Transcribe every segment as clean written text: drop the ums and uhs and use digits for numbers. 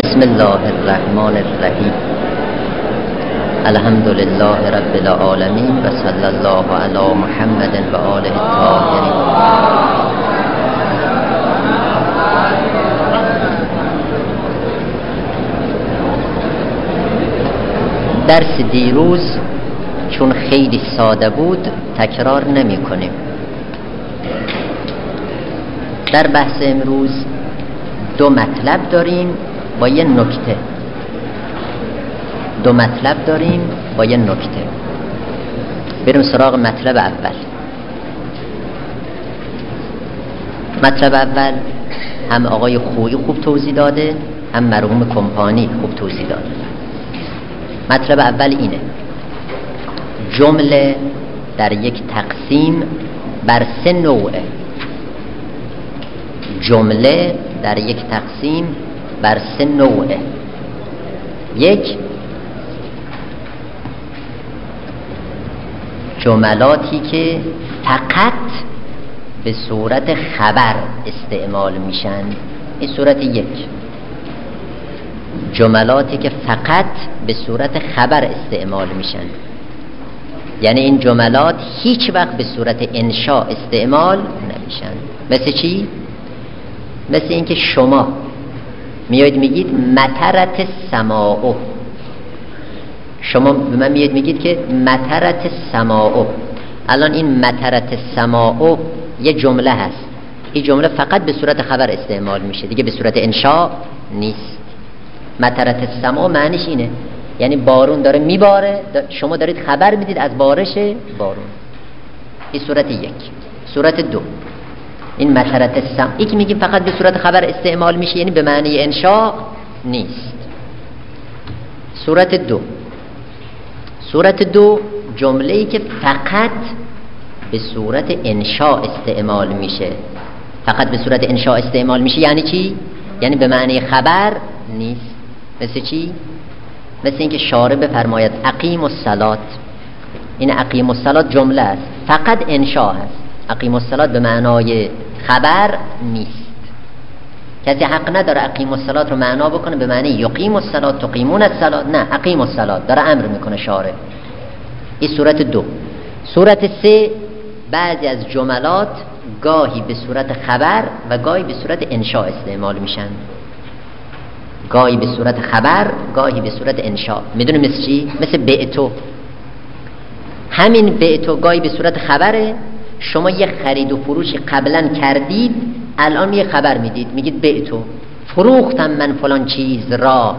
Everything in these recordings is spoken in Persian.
بسم الله الرحمن الرحیم. الحمد لله رب العالمین و صلی الله علی محمد و آله الطاهرین. درس دیروز چون خیلی ساده بود تکرار نمی کنیم. در بحث امروز دو مطلب داریم با یه نکته. بریم سراغ مطلب اول. مطلب اول هم آقای خویی خوب توضیح داده، هم مرحوم کمپانی خوب توضیح داده. مطلب اول اینه: جمله در یک تقسیم بر سه نوعه. جمله در یک تقسیم بر سه نوعه. یک، جملاتی که فقط به صورت خبر استعمال میشن. این صورت یک. جملاتی که فقط به صورت خبر استعمال میشن، یعنی این جملات هیچ وقت به صورت انشاء استعمال نمیشن. مثل چی؟ مثل اینکه شما میایید میگید مطرت السماء. شما به من میایید میگید که مطرت السماء. الان این مطرت السماء یه جمله هست. این جمله فقط به صورت خبر استعمال میشه، دیگه به صورت انشاء نیست. مطرت السماء معنیش اینه، یعنی بارون داره میباره، شما دارید خبر میدید از بارش بارون. این صورت یک. صورت دو، این مطرت السماء ای که میگیم فقط به صورت خبر استعمال میشه، یعنی به معنی انشاء نیست. صورت دو جمله ای که فقط به صورت انشاء استعمال میشه. فقط به صورت انشاء استعمال میشه یعنی چی؟ یعنی به معنی خبر نیست. مثل چی؟ مثل اینکه شارع بفرماید اقیم الصلاة. این اقیم الصلاة جمله است، فقط انشاء هست. اقیم الصلاة به معنای خبر نیست. کسی حق نداره اقیم الصلاة رو معنا بکنه به معنی یقیم الصلاة تقیمون الصلاة. نه، اقیم الصلاة داره امر میکنه شارع. این صورت دو. صورت سه، بعضی از جملات گاهی به صورت خبر و گاهی به صورت انشاء استعمال میشن. گاهی به صورت خبر، گاهی به صورت انشاء. میدونی مثل چی؟ مثل بعتو. همین بعتو گاهی به صورت خبره. شما یه خرید و فروش قبلا کردید، الان یه خبر میدید، میگید بعتو، فروختم من فلان چیز را.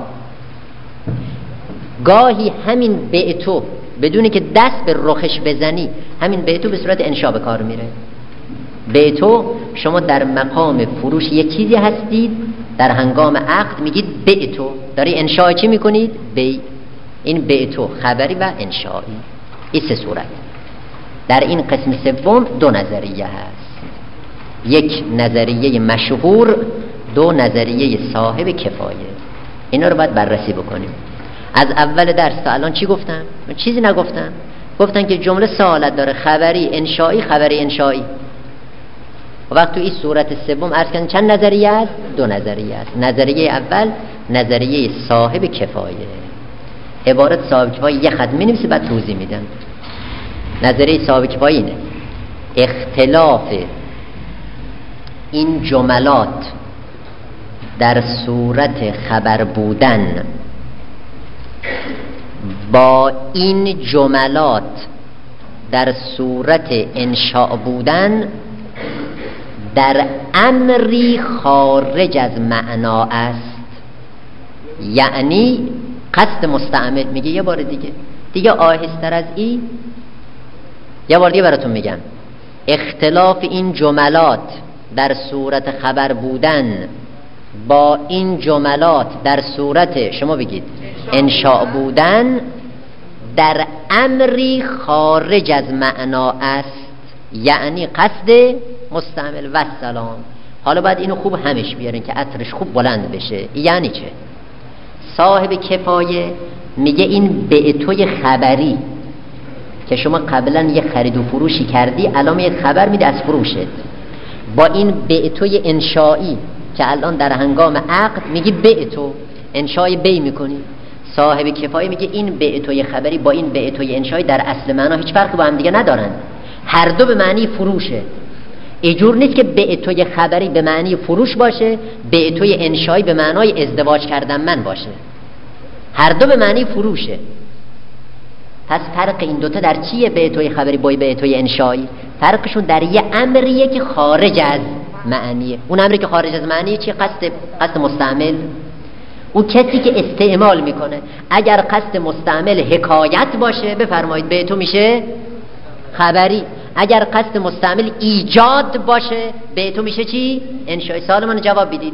گاهی همین بعتو بدونی که دست به رخش بزنی، همین بعتو به صورت انشاء به کار میره. بعتو شما در مقام فروش یه چیزی هستید، در هنگام عقد میگید بعتو، داری انشاء چی میکنید؟ بی. این بعتو خبری و انشائی. این سه صورت. در این قسم سوم دو نظریه هست. یک نظریه مشهور، دو نظریه صاحب کفایه. اینا رو باید بررسی بکنیم. از اول درس تا الان چی گفتم؟ من چیزی نگفتم. گفتن که جمله سه حالت داره: خبری، انشائی، خبری انشائی. وقت تو این صورت سوم عرض کردن چند نظریه است؟ دو نظریه است. نظریه اول نظریه صاحب کفایه. عبارت صاحب کفایه یه خط می‌نویسه بعد توضیح میدم. نظریه صاحب کفایه اینه: اختلاف این جملات در صورت خبر بودن با این جملات در صورت انشاء بودن در امری خارج از معنا است. یعنی قصد مستعمل. میگه یه بار دیگه آهستر از این، یه بار دیگه براتون میگم: اختلاف این جملات در صورت خبر بودن با این جملات در صورت، شما بگید، انشاء بودن در امری خارج از معنا است. یعنی قصد مستعمل و سلام. حالا باید اینو خوب همش بیارین که عطرش خوب بلند بشه. یعنی چه؟ صاحب کفایه میگه این بعتوی خبری که شما قبلا یه خرید و فروشی کردی، الان یه خبر میده از فروشت، با این بعتوی انشائی که الان در هنگام عقد میگی بعتو، انشای بی میکنی. صاحب کفایه میگه این بعتوی خبری با این بعتوی انشایی در اصل معنا هیچ فرقی با هم دیگه ندارن، هر دو به معنی فروشه. اینجور نیست که بعتوی خبری به معنی فروش باشه، بعتوی انشایی به معنای ازدواج کردن من باشه، هر دو به معنی فروشه. پس فرق این دوتا در چیه؟ بعتوی خبری با بعتوی انشایی فرقشون در یه امریه که خارج از معنیه. اون امری که خارج از معنیه چیه؟ قصد مستعمل. اون کسی که استعمال میکنه اگر قصد مستعمل حکایت باشه بفرمایید بعتو میشه خبری، اگر قصد مستعمل ایجاد باشه بعتو میشه چی؟ انشایی. سوالمون جواب بدید.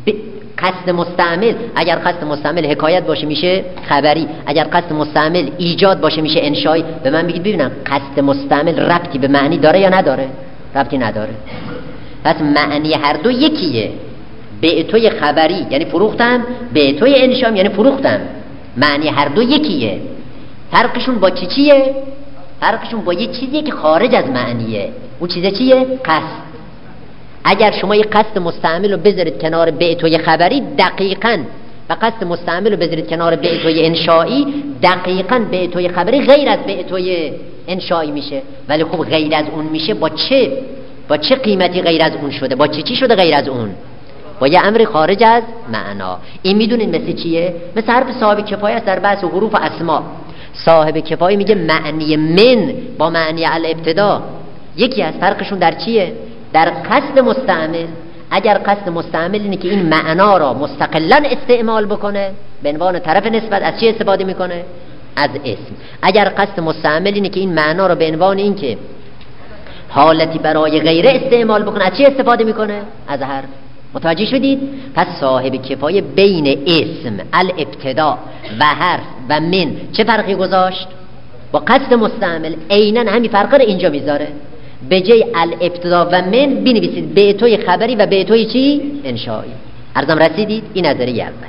قصد مستعمل اگر قصد مستعمل حکایت باشه میشه خبری، اگر قصد مستعمل ایجاد باشه میشه انشایی. به من بگید ببینم قصد مستعمل ربطی به معنی داره یا نداره؟ ربطی نداره. پس معنی هر دو یکیه. بعتوی خبری یعنی فروختم، بعتوی انشام یعنی فروختم، معنی هر دو یکیه. فرقشون با چیه؟ فرقشون با یه چیزیه که خارج از معنیه. اون چیزه چیه؟ قصد. اگر شما یه قصد مستعمل رو بذارید کنار بعتوی خبری دقیقاً و قصد مستعمل رو بذارید کنار بعتوی انشایی دقیقاً بعتوی خبری غیر از بعتوی انشایی میشه. ولی خب غیر از اون میشه با چه قیمتی غیر از اون شده؟ با چی شده غیر از اون؟ با یه امر خارج از معنا. این میدونین مثل چیه؟ مثل حرف صاحب کفایه است در بحث حروف و اسما. صاحب کفایه میگه معنی من با معنی الابتدا یکی از فرقشون در چیه؟ در قصد مستعمل. اگر قصد مستعمل اینه که این معنا را مستقلا استعمال بکنه به عنوان طرف نسبت، از چی استفاده میکنه؟ از اسم. اگر قصد مستعمل اینه که این معنا را به عنوان این که حالتی برای غیره استعمال بکنه، از چی استفاده میکنه؟ از حرف. متوجه شدید؟ پس صاحب کفایه بین اسم الابتدا و حرف و من چه فرقی گذاشت؟ با قصد مستعمل عیناً همین فرق رو اینجا میذاره. به جای الابتدا و من بنویسید بعتوی خبری و بعتوی چی؟ انشایی. عرضم رسیدید؟ این نظریه اول.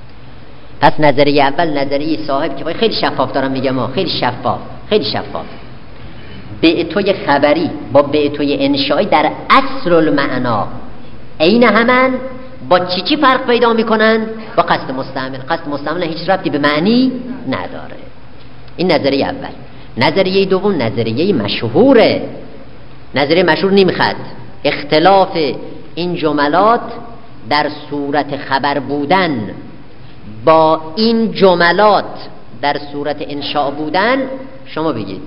پس نظریه اول نظریه صاحب کفایه خیلی شفاف دارم میگم، خیلی شفاف. بعتوی خبری با بعتوی انشایی در اصل المعنا عین همن، با چی فرق پیدا میکنن؟ با قصد مستعمل. قصد مستعمل هیچ ربطی به معنی نداره. این نظریه اول. نظریه دوم نظریه مشهوره. نظریه مشهور نمیخواد اختلاف این جملات در صورت خبر بودن با این جملات در صورت انشاء بودن شما بگید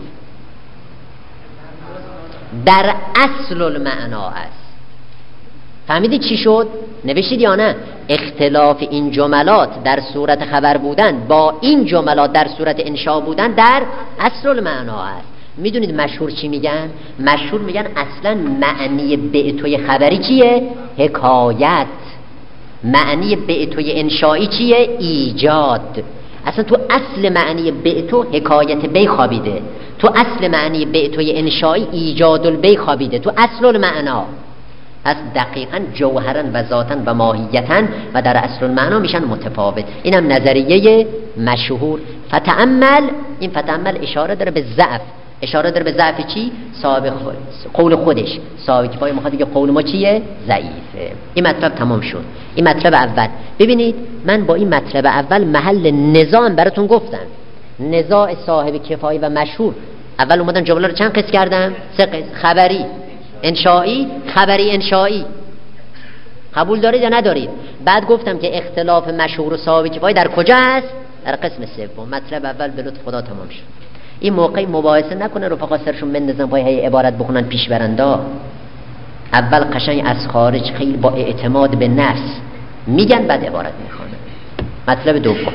در اصل المعنا است. فهمیدید چی شد؟ نوشتید یا نه؟ اختلاف این جملات در صورت خبر بودن با این جملات در صورت انشاء بودن در اصل المعنا است. میدونید مشهور چی میگن؟ مشهور میگن اصلا معنی بعتوی خبری چیه؟ حکایت. معنی بعتوی انشایی چیه؟ ایجاد. اصلا تو اصل معنی بعتو حکایت بی خوابیده، تو اصل معنی بعتوی انشایی ایجاد البی خوابیده، تو اصل المعنا. پس دقیقاً جوهرا و ذاتاً و ماهیتاً و در اصل المعنا میشن متفاوت. اینم نظریه مشهور. فتأمل، این فتأمل اشاره داره به ضعف. اشاره داره به ضعف چی؟ صاحب قول خودش. صاحب کفایه میخواد بگه قول ما چیه؟ ضعیفه. این مطلب تمام شد. این مطلب اول. ببینید من با این مطلب اول محل نزاع براتون گفتم. نزاع صاحب کفایه و مشهور. اول اومدم جمله رو چند قسم کردم؟ 3 قسم. خبری انشایی، خبری انشایی. قبول دارید یا ندارید؟ بعد گفتم که اختلاف مشهور و صاحب کفایه در کجا است؟ در قسم سوم. مطلب اول به لطف خدا تمام شد. این موقعی مباحثه نکنه رفقا سرشون بندازن پای هی عبارت بخونن پیش برندا. اول قشنگ از خارج خیلی با اعتماد به نفس میگن بعد عبارت میخونن. مطلب دوم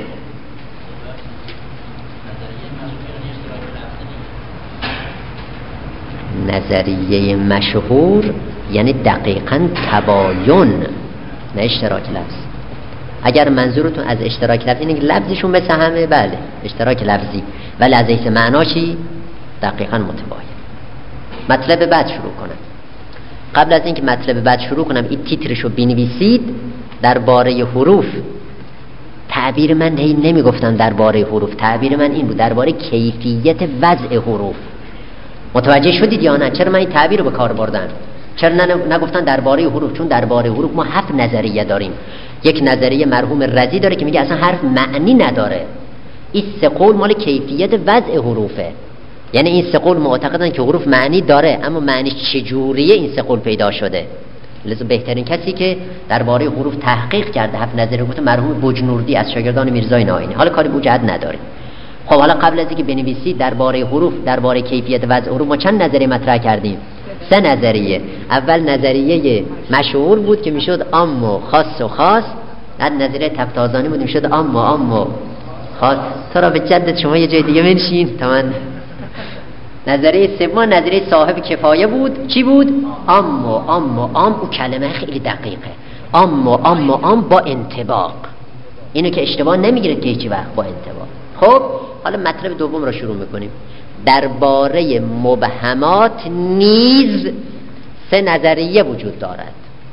نظریه مشهور یعنی دقیقاً تباین، نه اشتراک لفظ. اگر منظورتون از اشتراک لفظی اینه که لفظشون مثل همه، بله اشتراک لفظی، ولی از حیث معنا چی؟ دقیقاً متباین. مطلب بعد شروع کنم. قبل از اینکه مطلب بعد شروع کنم این تیترشو بنویسید. درباره حروف تعبیر من نمیگفتم درباره حروف، تعبیر من این بود درباره کیفیت وضع حروف. متوجه شدید یا نه؟ چرا من این تعبیر رو به کار بردم؟ چرا نگفتن درباره حروف؟ چون درباره حروف ما 7 نظریه داریم. یک نظریه مرحوم رضی داره که میگه اصلا حرف معنی نداره. این 3 قول مال کیفیت وضع حروفه. یعنی این 3 قول معتقدن که حروف معنی داره، اما معنیش چجوریه این 3 قول پیدا شده. لذا بهترین کسی که درباره حروف تحقیق کرده 7 نظریه گفته مرحوم بجنوردی از شاگردان میرزای ناینی. حالا کاری به جهت نداره. خب حالا قبل از اینکه بنویسید درباره حروف، درباره کیفیت وضع حروف ما چند نظریه مطرح کردیم؟ 3 نظریه. اول نظریه مشهور بود که میشد عام و خاص و خاص. بعد نظریه تفتازانی بود میشد عام و خاص. تو را به جدت شما یه جای دیگه بنشین تا من. نظریه سوم نظریه صاحب کفایه بود. چی بود؟ عام. او کلمه خیلی دقیقه. عام با انطباق. اینو که اشتباه نمیگیرید که هیچ وقت با انطباق. خب حالا مطلب دوم رو شروع میکنیم. درباره مبهمات نیز 3 نظریه وجود دارد.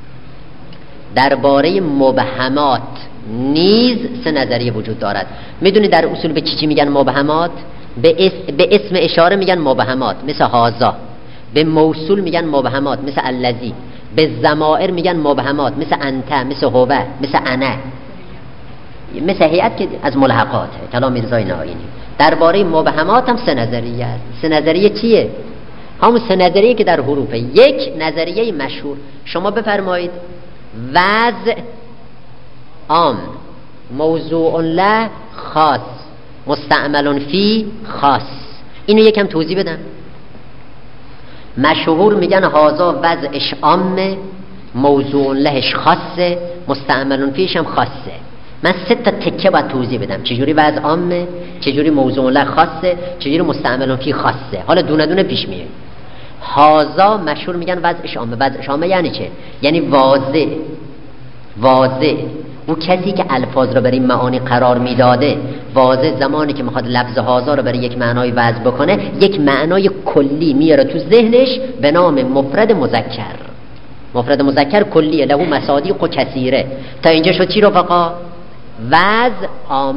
درباره مبهمات نیز 3 نظریه وجود دارد. میدونی در اصول به چی میگن مبهمات؟ به اسم اشاره میگن مبهمات مثل هازا، به موصول میگن مبهمات مثل الذی، به ضمائر میگن مبهمات مثل انت، مثل هو، مثل انا، مثل هیئت که از ملحقاته کلام میرزای ناینی. درباره مبهمات هم 3 نظریه است. 3 نظریه چیه؟ همون 3 نظریه که در حروفه. یک نظریه مشهور، شما بفرمایید وضع عام، موضوع له خاص، مستعمل فی خاص. اینو یکم توضیح بدم. مشهور میگن هازا وضعش عامه، موضوع لهش خاصه، مستعمل فیش هم خاصه. من 3 تا تکه باید توضیح بدم چجوری وضع عامه، چجوری موضوع له خاصه، چجوری مستعمل فی خاصه. حالا دونه دونه پیش میه. هازا مشهور میگن وضعش عامه. وضعش عامه یعنی چه؟ یعنی واضح. اون کسی که الفاظ رو برای معانی قرار میداده، واضح زمانی که میخواد لفظ هازا رو برای یک معنای وضع بکنه، یک معنای کلی میاره تو ذهنش به نام مفرد مذکر. مفرد مذکر کلیه، له مصادیق و کثیره. تا اینجا شد چی رفقا؟ وضع عام.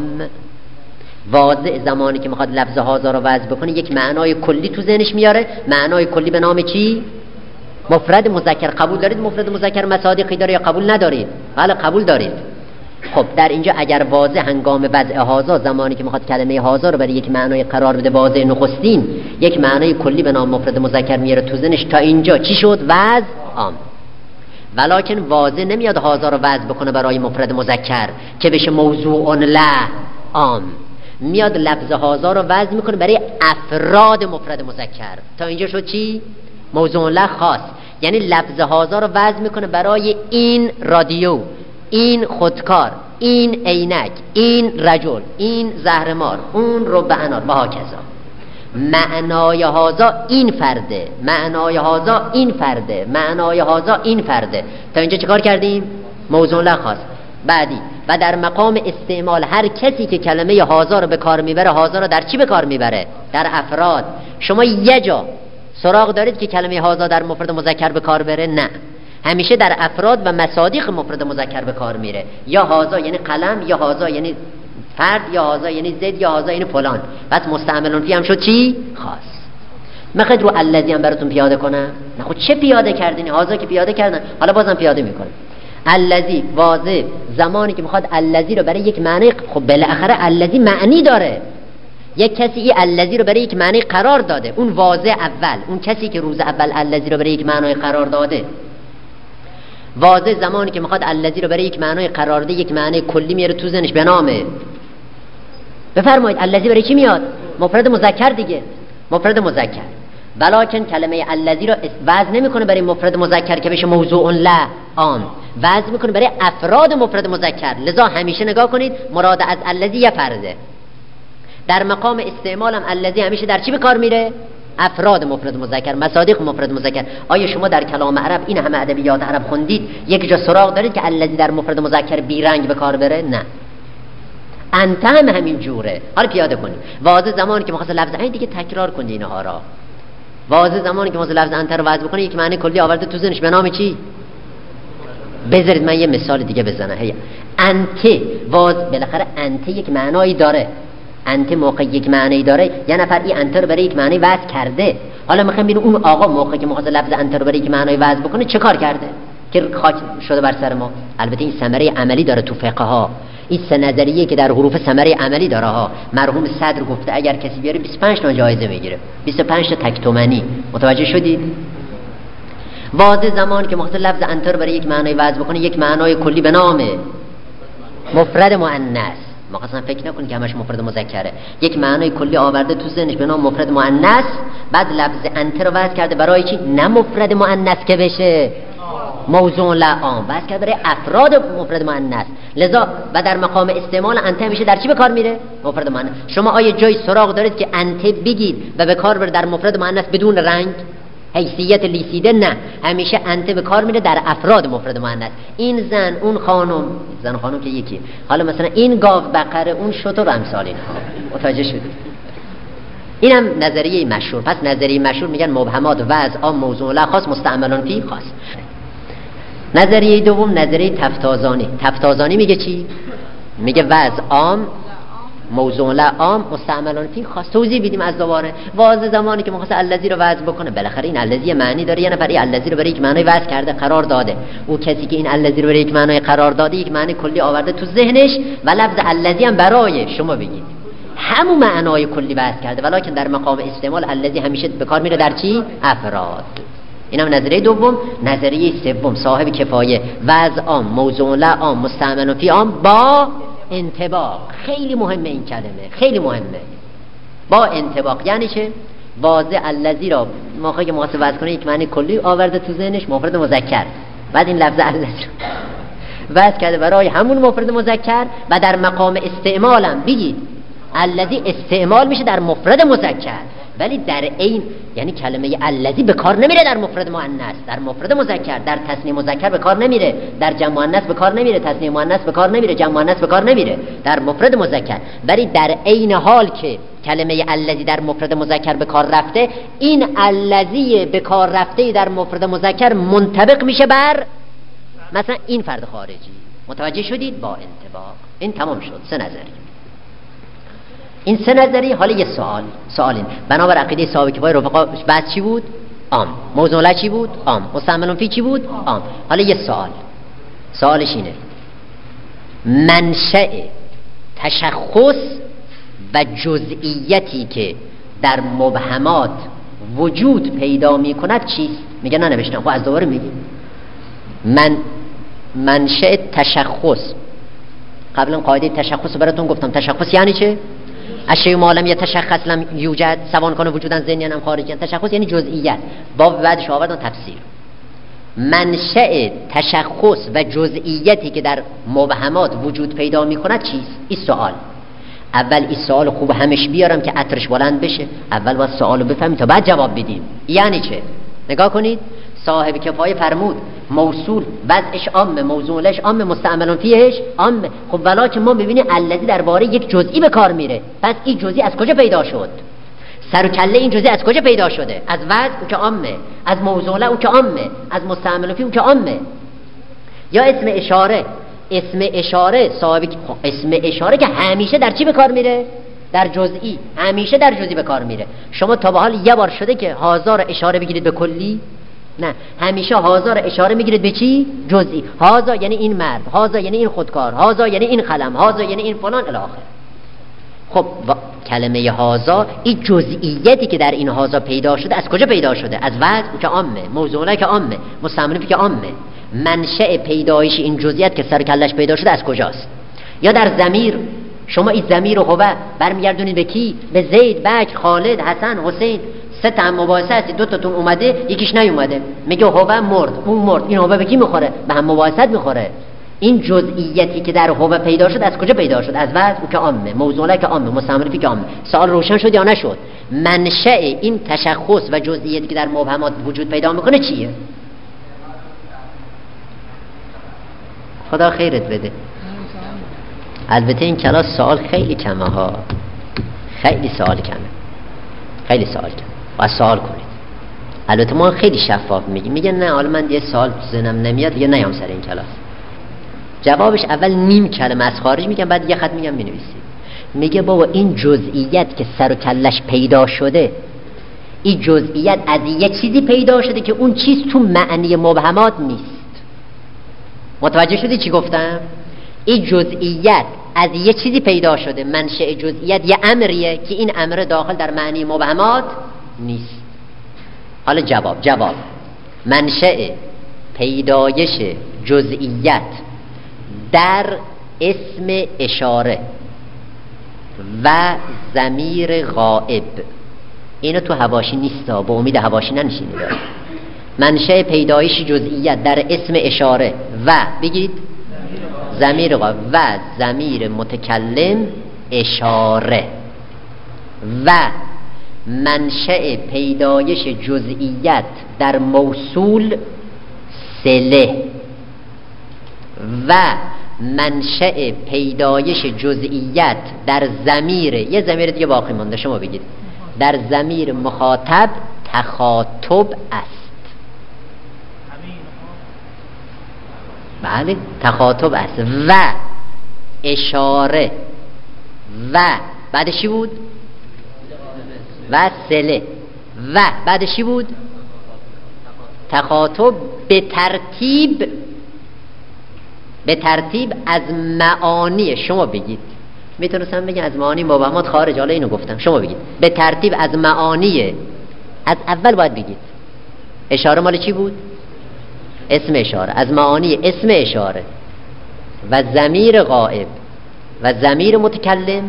واضح زمانی که میخواد لفظ هازا رو وضع بکنه، یک معنای کلی تو ذهنش میاره. معنای کلی به نام چی؟ مفرد مذکر. قبول دارید مفرد مذکر مصادیقی داره یا قبول ندارید؟ بله قبول دارید. خب در اینجا اگر واضح هنگام وضع هازا، زمانی که میخواد کلمه هازا رو برای یک معنای قرار بده، واضح نخستین یک معنای کلی به نام مفرد مذکر میاره تو ذهنش. تا اینجا چی شد؟ وضع عام. ولکن واضح نمیاد هازا رو وضع بکنه برای مفرد مذکر که بشه موضوع له عام. میاد لفظ هازا رو وضع میکنه برای افراد مفرد مذکر. تا اینجا شد چی؟ موضوع له خاص. یعنی لفظ هازا رو وضع میکنه برای این رادیو، این خودکار، این عینک، این رجل، این زهرمار، اون ربع انار و هاکذا. معنای هازا این فرده، معنای هازا این فرده، معنای هازا این فرده. تا اینجا چه کار کردیم؟ موضوع له خاص. بعدی و در مقام استعمال هر کسی که کلمه هازا رو به کار میبره، هازا رو در چی به کار میبره؟ در افراد. شما یه جا سراغ دارید که کلمه هازا در مفرد مذکر به کار بره؟ نه، همیشه در افراد و مصادیق مفرد مذکر به کار میره. یا هازا یعنی قلم، یا هازا یعنی فرد، یا هازا یعنی زد، یا هازا یعنی فلان. بس مستعملون فی هم شد چی؟ خاص. میخواید رو الذی هم براتون پیاده کنم؟ نه خود چه پیاده کردین؟ هازا که پیاده کردن، حالا بازم پیاده میکنم. الذی واضح زمانی که میخواد الذی رو برای یک معنی، خب بالاخره الذی معنی داره. یک کسی این الذی رو برای یک معنی قرار داده، اون واضح اول، اون کسی که روز اول الذی رو برای یک معنی قرار داده. واضح زمانی که میخواد الذی رو برای یک معنی قرار ده، یک معنی کلی میاره تو ذهنش به نام، بفرمایید الذی برای چی میاد؟ مفرد مذکر دیگه، مفرد مذکر. ولکن کلمه الذی رو وضع نمیکنه برای مفرد مذکر که بشه موضوع له عام، وضع میکنه برای افراد مفرد مذکر. لذا همیشه نگاه کنید مراد از الذی یه فرده. در مقام استعمال هم الذی همیشه در چی به کار میره؟ افراد مفرد مذکر، مصادیق مفرد مذکر. آیا شما در کلام عرب این همه ادبیات عرب خوندید یک جا سراغ دارید که الذی در مفرد مذکر بیرنگ به کار بره؟ نه. انت هم همین جوره. حالا پیاده کنید. واضح زمانی که می‌خواست لفظ این دیگه تکرار کنید اینها را. واضح زمانی که می‌خواست لفظ انت رو وضع بکنه، یک معنی کلی آورده تو ذهنش به نام چی؟ بذارید من یه مثال دیگه بزنم. هی انت واضح، بالاخره انت یک معنایی داره. انت موقع یک معنی داره، یه نفر این انت رو برای یک معنی وضع کرده. حالا میخوایم ببینیم اون آقا موقعی که می‌خواد لفظ انت رو برای که معنای وضع بکنه چه کار کرده که خاک شده بر سر ما. البته این ثمره عملی داره تو فقه ها، این سه نظریه که در حروف ثمره عملی داره ها. مرحوم صدر گفته اگر کسی بیاره 25 تا جایزه میگیره، 25 تا تک تومانی. متوجه شدید؟ واضح زمان که مقصد لفظ انت رو برای یک معنای وضع بکنه، یک معنای کلی به نام مفرد مؤنث، ما اصلا فکر نکنید که همش مفرد مذکره، یک معنای کلی آورده تو ذهنش به نام مفرد مؤنث، بعد لفظ انت رو وضع کرده برای چی؟ نه مفرد مؤنث که بشه موضوع لعام، وضع کرده برای افراد مفرد مؤنث. لذا و در مقام استعمال انت همیشه در چی به کار میره؟ مفرد مؤنث. شما آیه جای سراغ دارید که انت بگید و به کار بره در مفرد مؤنث بدون رنگ حیثیت لیسیده؟ نه، همیشه انت به کار میره در افراد مفرد مؤنث. این زن، اون خانم، زن و خانم که یکی، حالا مثلا این گاو، بقره، اون شتر و امثال اینها. متوجه شدید؟ اینم نظریه مشهور. پس نظریه مشهور میگن مبهمات وضع عام موضوع لا خاص مستعملون فی خاص. نظریه دوم نظریه تفتازانی. تفتازانی میگه چی؟ میگه وضع عام موضوع لا عام مستعملون فی خاص. توضیح بدیم از دوباره. واضح زمانی که می‌خواد الذی رو وضع بکنه، بالاخره این الذی معنی داره، یه نفر این الذی رو برای یک معنی وضع کرده قرار داده. او کسی که این الذی رو برای یک معنی قرار داده، یک معنی کلی آورده تو ذهنش و لفظ الذی هم برای شما بگید همون معنای کلی وضع کرده، ولکن در مقام استعمال الذی همیشه به کار میره در چی؟ افراد. اینم نظریه دوم. نظریه سوم صاحب کفایه وضع عام موضوع لا عام مستعمل فی عام با انطباق. خیلی مهمه این کلمه، خیلی مهمه. با انطباق یعنی چه؟ واضح الذی را موقعی که محاسب وضع کنه یک معنی کلی آورده تو ذهنش مفرد مذکر، بعد این لفظ الذی وضع کرده برای همون مفرد مذکر و در مقام استعمالم بگید الذی استعمال میشه در مفرد مذکر، ولی در این یعنی کلمه الذی به کار نمیره در مفرد مؤنث، در مفرد مذکر، در تثنیه مذکر به کار نمیره، در جمع مؤنث به کار نمیره، تثنیه مؤنث به کار نمیره، جمع مؤنث به کار نمیره، در مفرد مذکر. ولی در عین حال که کلمه الذی در مفرد مذکر به کار رفته، این الذی به کار رفته در مفرد مذکر منطبق میشه بر مثلا این فرد خارجی. متوجه شدید؟ با انطباق. این تمام شد. سه نظری. این سه نظری. حالا یه سوال این بنابر عقیده صاحب کفایه رفقا بعد چی بود؟ عام. موضوع لا چی بود؟ عام. مستعمل فی چی بود؟ عام. حالا یه سوالش اینه: منشأ تشخص و جزئیتی که در مبهمات وجود پیدا میکند چیست؟ میگه نه نوشتم. خب از دوباره میگیم منشأ تشخص. قبلا قاعده تشخص براتون گفتم. تشخص یعنی چه؟ اشیاء ما لم یتشخص لم یوجد، سواء کان وجودن ذهنی ام خارجی. تشخص یعنی جزئیات. باب بعدش آوردن تفسیر. منشأ تشخص و جزئیاتی که در مبهمات وجود پیدا میکند چیست؟ این سوال. اول این سوال خوب همش بیارم که عطرش بلند بشه. اول باید سوالو بفهمید تا بعد جواب بدیم. یعنی چه؟ نگاه کنید. صاحب کفایه فرمود موصول وضعش عامه، موضوعش عامه، مستعمل فیهش عامه. خب ولکن ما ببینیم الذی درباره یک جزئی به کار میره. پس این جزئی از کجا پیدا شد؟ سر و کله این جزئی از کجا پیدا شده؟ از وضع او که عامه، از موضوع او که عامه، از مستعمل فیه او که عامه. یا اسم اشاره. اسم اشاره صاحب اسم اشاره که همیشه در چی به کار میره؟ در جزئی. همیشه در جزئی به کار میره. شما تا به حال یه بار شده که هزار اشاره بگیرید به کلی؟ نه، همیشه هزار اشاره میگیرید به چی؟ جزئی. هازا یعنی این مرد، هازا یعنی این خودکار، هازا یعنی این قلم، هازا یعنی این فلان الی آخر. خب کلمه هازا این جزئیاتی که در این هازا پیدا شده از کجا پیدا شده؟ از وضع که عامه، موضوع که عامه، مستعمل که عامه. منشأ پیدایش این جزئیات که سر کلش پیدا شده از کجاست؟ یا در ضمیر. شما این ضمیر و هو برمیگردونید به کی؟ به زید، بکر، خالد، حسن، حسین. سه تا هم مباحثه هست، دو تاتون اومده یکیش نیومده. میگه هو مرد، اون مرد. این هو به کی میخوره؟ به هم مباحثت میخوره. این جزئیاتی که در هو پیدا شد از کجا پیدا شد؟ از وضع او که عامه، موضوع که عامه، مستعمل فی که عامه. سوال روشن شد یا نشد؟ منشأ این تشخص و جزئیاتی که در مبهمات وجود پیدا میکنه چیه؟ خدا خیرت بده. البته این کلاس سوال خیلی کمه ها، خیلی سوال کمه، خیلی سوال کمه. باید سوال کنید. البته ما خیلی شفاف میگیم. میگه نه حالا من یه سوال ذهنم نمیاد، دیگه نیام سر این کلاس. جوابش اول نیم کلمه از خارج میگم، بعد یه خط میگم بنویسید. میگه بابا این جزئیات که سر و کلش پیدا شده، این جزئیت از یه چیزی پیدا شده که اون چیز تو معنی مبهمات نیست. متوجه شدی چی گفتم؟ این جزئیت از یه چیزی پیدا شده، منشأ جزئیت یه امریه که این امر داخل در معنی مبهمات نیست. حالا جواب منشأ پیدایش جزئیت در اسم اشاره و ضمیر غائب، اینو تو حواشی نیستا، با امید حواشی ننشینید. منشأ پیدایش جزئیت در اسم اشاره و بگید ضمیر غائب و ضمیر متکلم اشاره و منشأ پیدایش جزئیت در موصول صله و منشأ پیدایش جزئیت در ضمیر، یه ضمیر دیگه باقی مونده شما بگید، در ضمیر مخاطب تخاطب است. بله تخاطب است و اشاره و بعدش چی بود؟ و صله و بعدش چی بود؟ تخاطب به ترتیب از معانی. شما بگید، میتونستم بگم از معانی مبهمات خارج، حالا اینو گفتم، شما بگید به ترتیب از معانی. از اول باید بگید اشاره مال چی بود؟ اسم اشاره، از معانی اسم اشاره و ضمیر غائب و ضمیر متکلم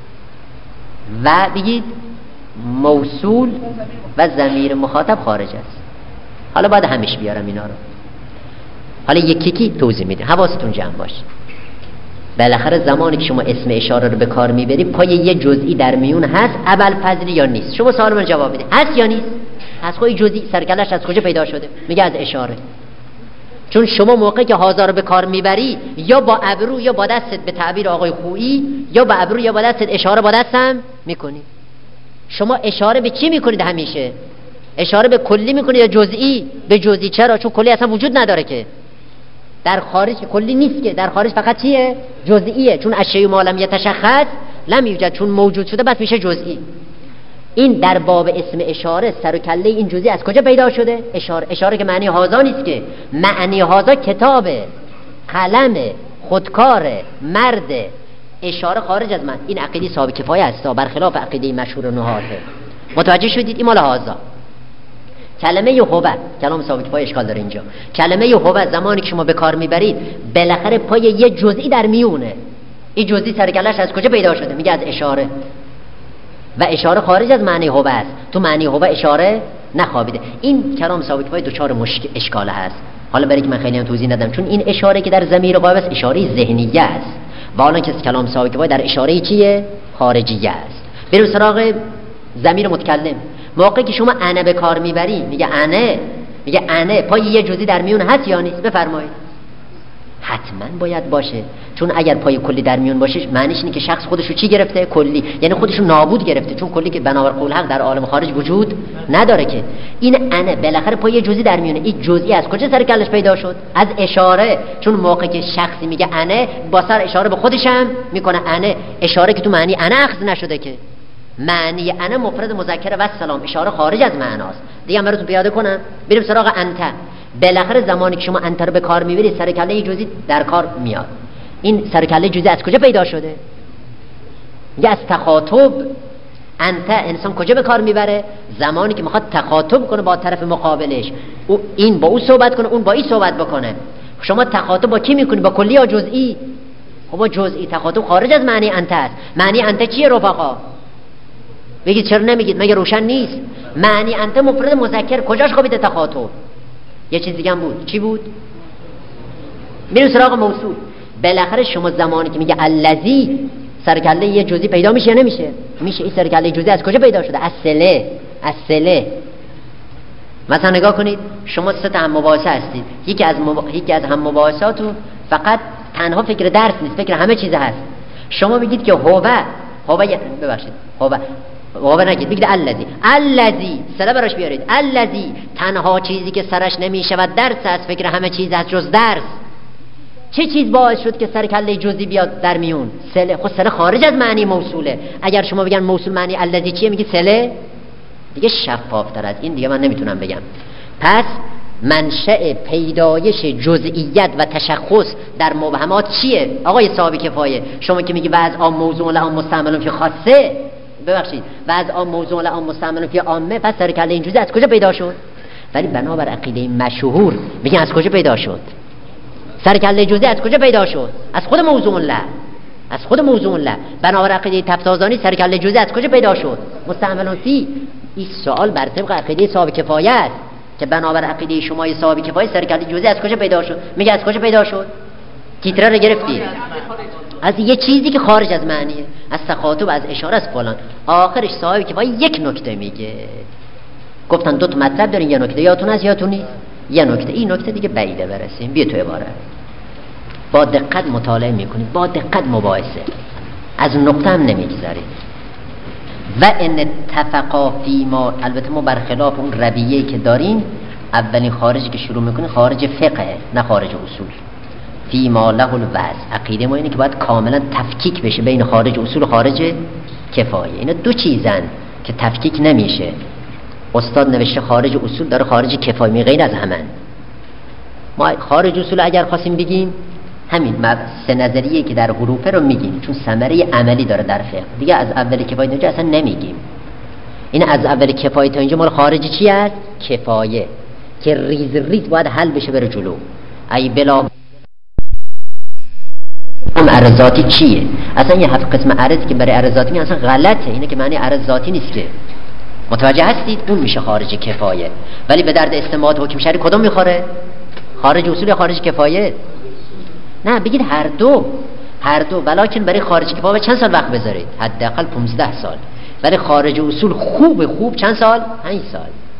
و بگید موصول و ضمیر مخاطب خارج است. حالا باید همیشه بیارم اینا رو. حالا یکی توضیح میده، حواستون جمع باشه. بالاخره زمانی که شما اسم اشاره رو به کار میبری، پای یه جزئی در میون هست، ابوالفضل یا نیست. شما سوال من جواب بده، هست یا نیست؟ هست. خب جزئی سرکلش از کجا پیدا شده؟ میگه از اشاره. چون شما موقعی که هازا رو به کار میبری، یا با ابرو یا با دستت، به تعبیر آقای خویی، یا با ابرو یا با دستت اشاره با دستم میکنی. شما اشاره به چی میکنید همیشه؟ اشاره به کلی میکنید یا جزئی؟ به جزئی. چرا؟ چون کلی اصلا وجود نداره که. در خارج کلی نیست که، در خارج فقط چیه؟ جزئیه. چون اشیاء ما لم یتشخص لم یوجد، چون موجود شده بس میشه جزئی. این در باب اسم اشاره سر و کله این جزئی از کجا پیدا شده؟ اشاره که معنی هازا نیست که. معنی هازا کتابه، قلم، خودکاره، مرد. اشاره خارج از من. این عقیده صاحب کفایه است، برخلاف عقیده مشهور نحاته. متوجه شدید؟ این مال هازا. کلمه هو، کلام ثابت پای اشکال داره اینجا. کلمه هو زمانی که شما به کار میبرید، بالاخره پای یه جزئی در میونه. این جزئی سرکلش از کجا پیدا شده؟ میگه از اشاره. و اشاره خارج از معنی هو است. تو معنی هو اشاره نخوابیده. این کلام ثابت پای دوچار اشکال هست. حالا برای که من خیلی هم توضیح ندم، چون این اشاره که در ضمیر غائب است اشاره ذهنیه است. و حالا که کلام ثابت پای در اشاره چیه؟ خارجیه است. بریم سراغ ضمیر متکلم. موقعی که شما انا به کار میبری، میگه انا پای یه جزئی در میون هست یا نیست؟ بفرمایید. حتما باید باشه، چون اگر پای کلی در میون باشه معنیش اینه که شخص خودشو چی گرفته؟ کلی، یعنی خودشو نابود گرفته، چون کلی که بنابر قول حق در عالم خارج وجود نداره که. این انا بالاخره پای یه جزئی در میونه. این جزئی از کجا سر کلش پیدا شد؟ از اشاره. چون موقعی که شخصی میگه انا، با سر اشاره به خودش هم میکنه انا. اشاره که تو معنی انا اخذ نشده که. معنی انا مفرد مذکر و سلام، اشاره خارج از معناست. دیگه من براتون پیاده کنم. بریم سراغ انت. بالاخره زمانی که شما انت رو به کار میبرید، سر کله جزئی در کار میاد. این سر کله جزئی از کجا پیدا شده؟ میگه از تخاطب. انت انسان کجا به کار میبره؟ زمانی که میخواد تخاطب کنه با طرف مقابلش. این با او صحبت کنه، اون با این صحبت بکنه. شما تخاطب با کی میکنی؟ با کلی یا جزئی؟ خب با جزئی. تخاطب خارج از معنی انت است. معنی انت چیه رفقا؟ بگید چرا نمیگید؟ مگه روشن نیست؟ معنی انت مفرد مذکر، کجاش خوابیده تخاطب؟ یه چیز دیگه هم بود. چی بود؟ میریم سراغ موصول. بالاخره شما زمانی که میگه الذی، سرکله یه جزئی پیدا میشه یا نمیشه؟ میشه. این سرکله جزئی از کجا پیدا شده؟ از صله. مثلا نگاه کنید، شما سه تا هم مباحثه هستید. یکی از هم مباحثاتو فقط تنها فکر درس نیست، فکر همه چیز هست. شما میگید که هو نگید، بگید الذی سره براش بیارید. الذی تنها چیزی که سرش نمیشود درس است، فکر همه چیز است جز درس. چه چیز باعث شد که سر کله جزئی بیاد در میون؟ صله. خب صله خارج از معنی موصوله. اگر شما بگن موصول معنی الذی چیه، میگید صله. دیگه شفافتر از این دیگه من نمیتونم بگم. پس منشأ پیدایش جزئیت و تشخص در مبهمات چیه؟ آقای صاحب کفایه، شما که میگی وضع عام موضوع لعام مستعمل فی خاصه، ببخشید وضع عام موضوع لعام مستعمل فی عامه، پس سر کله این جزء از کجا پیدا شد؟ ولی بنابر عقیده مشهور میگن از کجا پیدا شد؟ سر کله جزء از کجا پیدا شد؟ از خود موضوع له، از خود موضوع له. بنابر عقیده تفتازانی سر کله جزء از کجا پیدا شد؟ مستعمل فی. این سوال بر طبق عقیده صاحب کفایه است که بنابر عقیده شما صاحب کفایه سر کله جزء از کجا پیدا شد؟ میگه از کجا پیدا شد؟ تیتره رو گرفتید از یه چیزی که خارج از معنیه، از تخاطب، از اشاره، از فلان. آخرش صاحب کفایه یک نکته میگه. گفتن دو تا مطلب دارین، یه نکته یادتون از یادتون نیست؟ یه نکته، این نکته دیگه بعیده برسیم. بیا تو عبارت با دقت مطالعه میکنید، با دقت مباحثه، از نقطه هم نمیگذارید. و ان اتفقا فی ما، البته ما برخلاف اون رویه‌ای که داریم اولین خارجی که شروع میکنیم خارج فقه نه خارج اصول. فی ما له الوضع، عقیده ما اینه که باید کاملا تفکیک بشه بین خارج اصول و خارج کفایه. اینا دو چیزن که تفکیک نمیشه. استاد نوشته خارج اصول، داره خارج کفایه می، غیر از همن. ما خارج اصول اگر خواستیم بگیم همین سه نظریه که در حروفه رو میگیم، چون ثمره عملی داره در فقه. دیگه از اول کفایه تا اینجا اصلا نمیگیم. این از اول کفایه تا اینجا مال خارج چی است؟ کفایه که ریز ریز باید حل بشه بره جلو. ای بلا اون عرضاتی چیه؟ اصلا یه هفت قسم عرض که برای عرضاتی میگن اصلا غلطه. اینه که معنی عرضاتی نیست که، متوجه هستید؟ اون میشه خارج کفایه. ولی به درد استنباط حکم شرعی کدوم میخوره؟ خارج اصول یا خارج کفایه؟ نه بگید هر دو، هر دو. ولیکن برای خارج کفایه چند سال وقت بذارید؟ حداقل 15 سال. ولی خارج اصول خوب چند سال؟ 5 سال.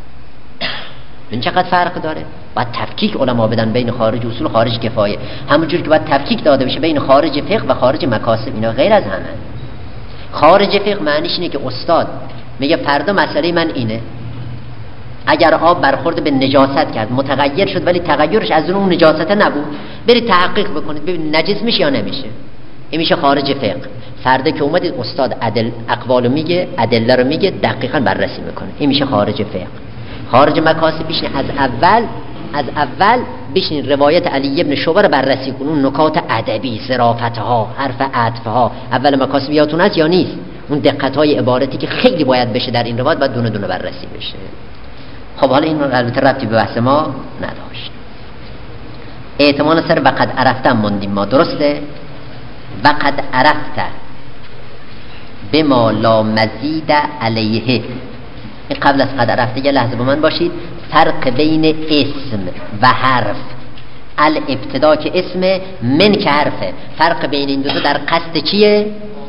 این چقدر فرق داره؟ باید تفکیک علما بدن بین خارج اصول و خارج کفایه، همونجور که باید تفکیک داده بشه بین خارج فقه و خارج مکاسب. اینا غیر از همه. خارج فقه معنیش اینه که استاد میگه فردا مسئله من اینه، اگر آب برخورد به نجاست کرد متغیر شد ولی تغیرش از اون نجاست نبود، برید تحقیق بکنید ببینید نجس میشه یا نمیشه. این میشه خارج فقه. فردا که اومدید استاد اقوالو میگه، ادله رو میگه، دقیقاً بررسی میکنه. این میشه خارج فقه. خارج مکاسب بیشین از اول بیشین روایت علی ابن شعبه رو بررسی کن، اون نکات ادبی، ظرافتها، حرف عطفها. اول مکاسب یادتون هست یا نیست؟ اون دقت‌های عبارتی که خیلی باید بشه در این روایت، باید دونه دونه بررسی بشه. خب حالا این البته ربطی به بحث ما نداشت. احتمال سر وقد عرفته موندیم ما، درسته؟ وقد عرفته بما لا مزید علیه. این قبل از قد عرفته یه لحظه با من باشید. فرق بین اسم و حرف، الابتدا که اسم، من که حرفه. فرق بین این دو تا در قصد چیه؟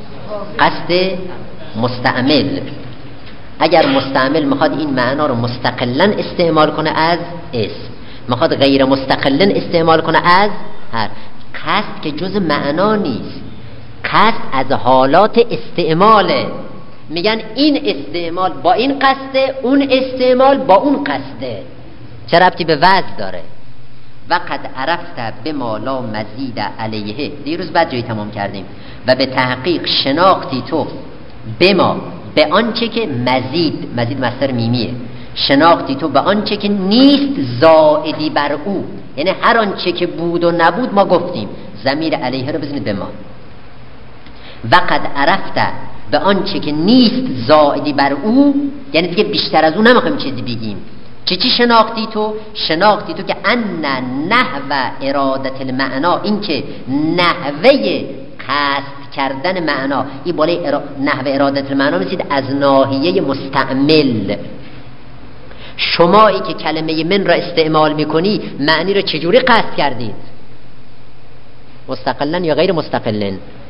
قصد مستعمل. اگر مستعمل میخواد این معنا رو مستقلا استعمال کنه از اسم، میخواد غیر مستقلا استعمال کنه از حرف. قصد که جز معنا نیست، قصد از حالات استعماله. میگن این استعمال با این قصده، اون استعمال با اون قصده. چه ربطی به وضع داره؟ وقد عرفت بما لا مزید علیه. دیروز بعد جایی تمام کردیم. و به تحقیق شناختی تو بما، به آنچه که مزید مصدر میمیه، شناختی تو به آنچه که نیست زائدی بر او. یعنی هر آنچه که بود و نبود ما گفتیم، ضمیر علیه رو بزنید به ما. وقد عرفت به آنچه که نیست زائدی بر او، یعنی دیگه بیشتر از اون نمیخوایم چیزی بگیم. چی شناختی تو؟ شناختی تو که ان نحو ارادت المعنا، این که نحوه قصد کردن معنا، این بالای نحو ارادت المعنا میسید از ناحیه مستعمل. شمایی که کلمه من را استعمال میکنی معنی را چجوری قصد کردید؟ مستقلا یا غیر مستقلا؟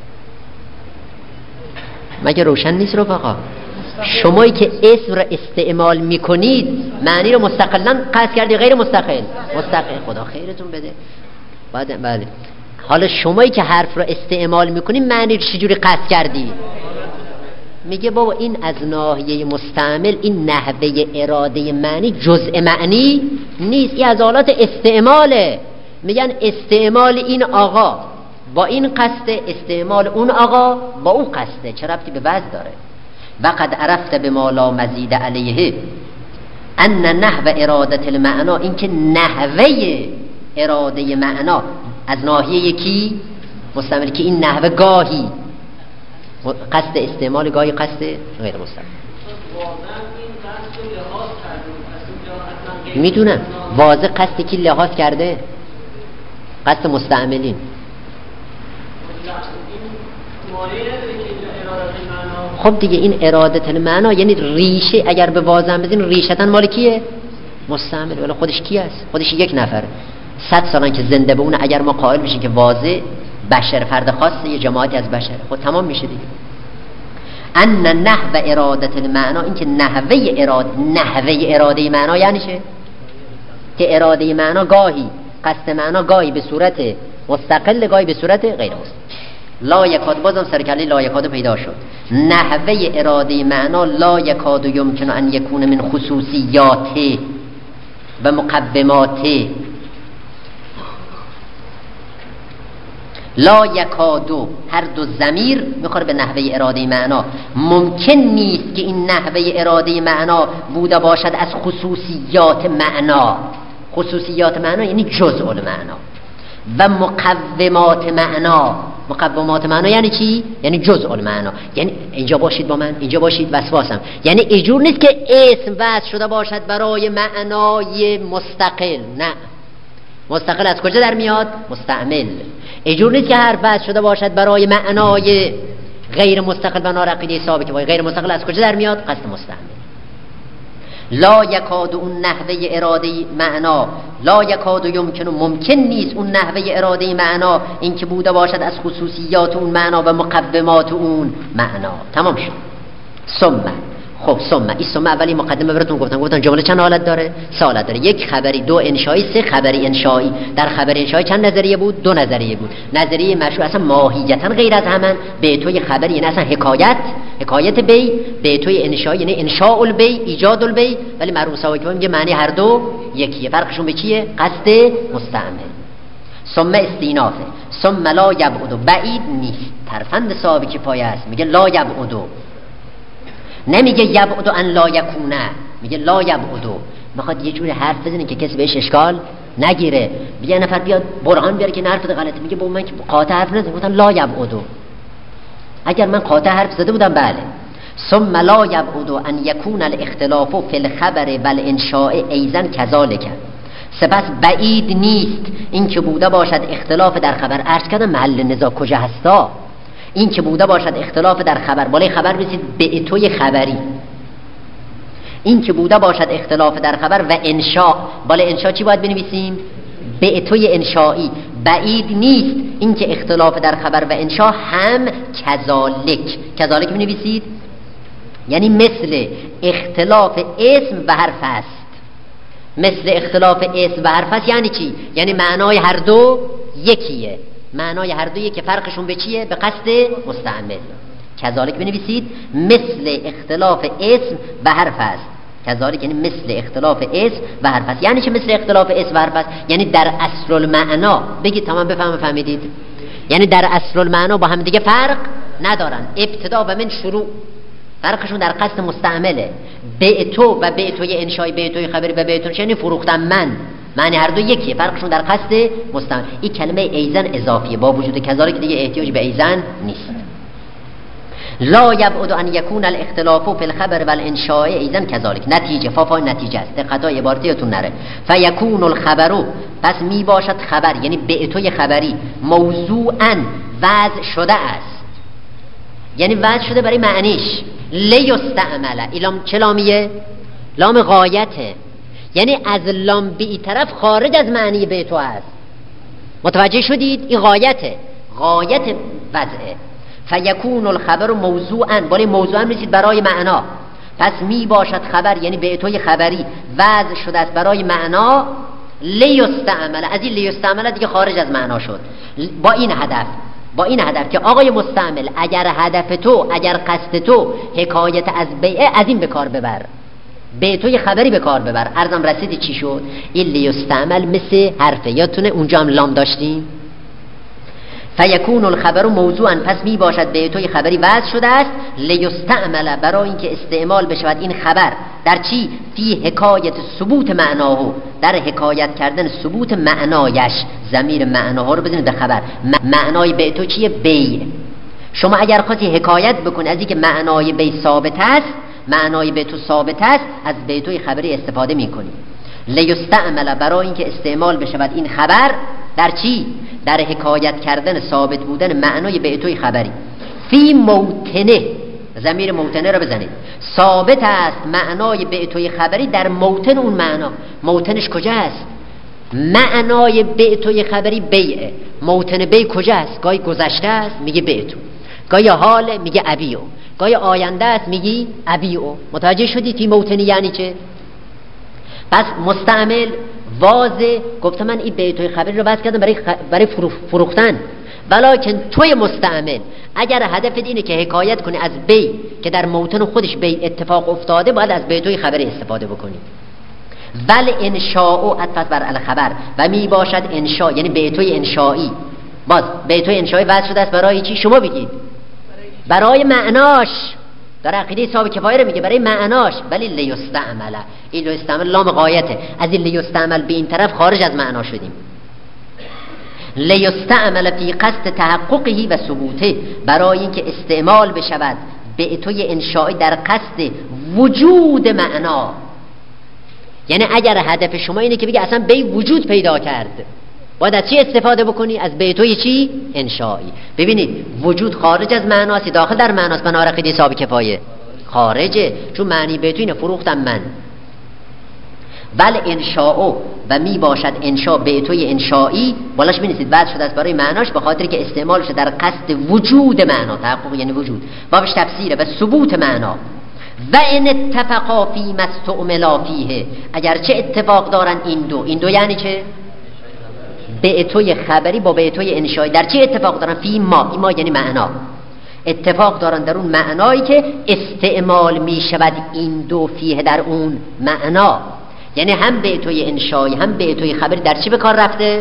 مگه روشن نیست رفقا؟ شمایی که اسم را استعمال میکنید معنی رو مستقلا قصد کردی غیر مستقل؟ مستقل. خدا خیرتون بده. بله. حالا شمایی که حرف را استعمال میکنی معنی رو چجوری قصد کردی؟ میگه بابا این از ناحیه مستعمل، این نحوه اراده معنی جزء معنی نیست، این از حالات استعماله. میگن استعمال این آقا با این قصد، استعمال اون آقا با اون قصده. چه ربطی به وضع داره؟ و قد عرفت بما لا مزید علیه ان نحو اراده المعنا، این که نحوه اراده معنا از ناحیه کی مستعمل، که این نحوه گاهی قصد استعمال گاهی قصد غیر مستعمل. میدونم واضح قصد کی لحاظ کرده، قصد مستعملین. خب دیگه این اراده المعنا یعنی ریشه، اگر به واضح بزنین ریشتن مال کیه؟ مستعمل. ولی خودش کی است؟ خودش یک نفر 100 سالن که زنده بمونه. اگر ما قائل بشیم که واضح بشر فرد خاصه، یه جماعتی از بشر، خب تمام میشه دیگه. ان نحو اراده المعنا، این که نحوه اراده معنا یعنی چه؟ که اراده معنا گاهی قصد معنا گاهی به صورت مستقل گاهی به صورت غیر مستقل. لا یکاد، بازم سرکله لا یکاد پیدا شد. نحوه اراده معنا لا یکاد یمکن ان یکون من خصوصیات و مقومات. لا یکادو هر دو ضمیر میخوره به نحوه اراده معنا. ممکن نیست که این نحوه اراده معنا بوده باشد از خصوصیات معنا. خصوصیات معنا یعنی جزء المعنا. و مقومات معنا. مقومات معنا یعنی چی؟ یعنی جزء المعنا. یعنی اینجا باشید با من، اینجا باشید وسواسم. یعنی اینجور نیست که اسم وضع شده باشد برای معنای مستقل. نه، مستقل از کجا در میاد؟ مستعمل. اینجور نیست که حرف وضع شده باشد برای معنای غیر مستقل و نارقیده ثابت. غیر مستقل از کجا در میاد؟ قصد مستعمل. لا یکاد اون نحوه اراده معنا، لا یکاد یمکن، ممکن نیست اون نحوه اراده معنا این که بوده باشد از خصوصیات اون معنا و مقومات اون معنا. تمام شد. ثم، خب ثم، این ثم اولی مقدمه براتون گفتم جمله چند حالت داره؟ سه حالت داره. یک خبری، دو انشایی، سه خبری انشایی. در خبر انشایی چند نظریه بود؟ دو نظریه بود. نظریه مشروع اصلا ماهیتا غیر از همان، به توی خبری یعنی اصلا حکایت بی، به توی انشایی یعنی انشاء البی، ایجاد البی. ولی مرحوم سواکی میگه معنی هر دو یکیه. فرقشون به چیه؟ قصد مستعمل. ثم استینافه. ثم لا یبعد، بعید نیست. ترفند سابقی پایه است. میگه لا یبعد، نمیگه یبعد ان لا یکونه، میگه لا یبعد. میخواد یه جوری حرف بزنه که کسی بهش اشکال نگیره. یه نفر بیاد برهان بیاره که این حرف غلطه، میگه با من که قاطع حرف نزدم، گفتم لا یبعد. اگر من قاطع حرف زده بودم بله. ثم لا یبعد ان یکون الاختلاف فی الخبر والانشاء ایضا کذالک. سپس بعید نیست این که بوده باشد اختلاف در خبر. عرض کردم محل نزاع کجا هستا؟ این که بوده باشد اختلاف در خبر، بالای خبر بسید به توی خبری. این که بوده باشد اختلاف در خبر و انشاء، بالای انشاء چی باید بنویسیم؟ به توی انشایی. بعید نیست این که اختلاف در خبر و انشاء هم کذالک بنویسید، یعنی مثل اختلاف اسم و حرف است. مثل اختلاف اسم و حرف است یعنی چی؟ یعنی معنای هر دو یکیه. معنای هر دویه که فرقشون به چیه؟ به قصد مستعمل. کذالک بنویسید مثل اختلاف اسم و حرف است. کذالک یعنی مثل اختلاف اسم و حرف است. یعنی چه مثل اختلاف اسم و حرف است؟ یعنی در اصل المعنا. بگید تمام فهمیدید؟ یعنی در اصل المعنا با هم دیگه فرق ندارن. ابتدا و من شروع فرقشون در قصد مستعمله. بیتو و بیتوی انشای، بیتوی خبری و بیتون یعنی فروختن من، معنی هر دو یکیه. فرقشون در قصد مستعمل. این کلمه ایزن اضافیه، با وجود کذالک دیگه احتیاج به ایزن نیست. لا یبعد ان یکون الاختلاف فی الخبر والانشاء ایزن کذالک. نتیجه، فافای نتیجه است. دقتای عبارتیتون نره. فیکون الخبر، پس می باشد خبر یعنی بیتوی خبری موضوعا وضع شده است، یعنی وضع شده برای معنیش. لیستعمل، ایلام چه لامیه؟ لام غایته، یعنی از لام بی طرف خارج از معنی بیتو است. متوجه شدید؟ این غایته، غایت وضعه. فیکون الخبر موضوعا، ولی موضوعا میرسید برای معنا. پس می باشد خبر یعنی بیتوی خبری وضع شده است برای معنا. لیستعمل، از این لیستعمل دیگه خارج از معنا شد. با این هدف که آقای مستعمل اگر هدف تو، اگر قصد تو حکایت از بیعه، از این بکار ببر، بیتوی خبری بکار ببر. عرضم رسید چی شد؟ این لیستعمل مثل حرفه. یادتونه اونجا هم لام داشتیم؟ فیکون الخبر موضوعا، پس می باشد به توی خبری وضع شده است، لیستعمل، برای اینکه استعمال بشود این خبر در چی؟ فی حکایت ثبوت معناه، در حکایت کردن ثبوت معنایش. ضمیر معناها رو بزنید به خبر. معنای به تو چیه؟ بیع. شما اگر خواستی حکایت بکنی از اینکه معنای بیع ثابت است، معنای به تو ثابت است، از به توی خبری استفاده میکنی. لیستعمل، برای اینکه استعمال بشود این خبر در چی؟ در حکایت کردن ثابت بودن معنای به توی خبری. فی موطنه، ضمیر موطنه رو بزنید. ثابت است معنای به توی خبری در موطن اون معنا. موطنش کجاست؟ معنای به توی خبری بیعه. موطن بیع کجاست؟ گاهی گذشته است میگه بیعتو، گاهی حال میگه ابیعو، گاهی آینده است میگی ابیعو. متوجه شدی فی موطنی یعنی چه؟ پس مستعمل واضح گفته من این به توی خبری رو بس کردم برای فروختن، ولیکن توی مستعمل اگر هدفت اینه که حکایت کنی از بی که در موطن خودش بی اتفاق افتاده، باید از به توی خبری استفاده بکنی. ول انشاء عطفت بر الخبر، و می باشد انشاء یعنی به توی انشایی. باز به توی انشایی وضع شده است برای چی؟ شما بگید برای معناش. در عقیده صاحب کفایه رو میگه برای معناش. ولی لیستعمل، این لیستعمل لام غایته، از این لیستعمل به این طرف خارج از معنا شدیم. لیستعمل فی قصد تحققه و ثبوته، برای اینکه استعمال بشود به توی انشایی در قصد وجود معنا. یعنی اگر هدف شما اینه که بگی اصلا بی وجود پیدا کرد، باید از چی استفاده بکنی؟ از بیتوی چی؟ انشایی. ببینید وجود خارج از معناست، داخل در معناست. بنابراین عقیده صاحب کفایه خارجه، چون معنی بیتوی اینه فروختم من. بل انشاء، و می باشد انشاء بیتوی انشایی، بالاش بنویسید بعد شده است برای معناش، به خاطر که استعمال شده در قصد وجود معنا. تحقق یعنی وجود، بابش تفسیره و ثبوت معنا. و ان اتفقا فی ما استعملا فیه، اگر چه اتفاق دارن این دو یعنی چه؟ بیتوی خبری با بیتوی انشایی در چه اتفاق دارن؟ فی ما، این ما یعنی معنا. اتفاق دارن در اون معنایی که استعمال می شود این دو فیه در اون معنا. یعنی هم بیتوی انشایی هم بیتوی خبری در چی به کار رفته؟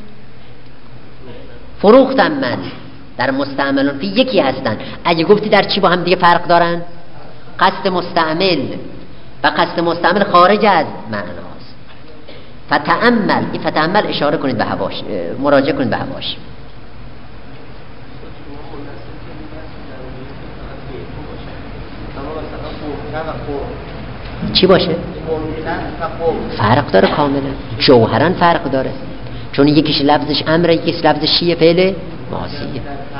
فروختم من. در مستعملون فی یکی هستن. اگه گفتی در چی با هم دیگه فرق دارن؟ قصد مستعمل و قصد مستعمل خارج از معناست. فتأمل، این فتأمل اشاره کنید به هواش، مراجعه کنید به هواش. چی باشه؟ فرق داره کاملا، جوهرا فرق داره، چون یکیش لفظش امره، یکیش لفظش شیه، فعل ماضیه.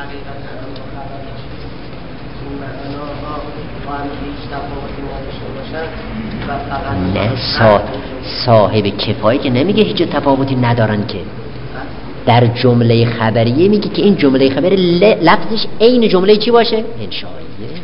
نه صاحب کفایه که نمیگه هیچ تفاوتی ندارن، که در جمله خبریه میگه که این جمله خبری لفظش عین جمله چی باشه؟ انشائیه.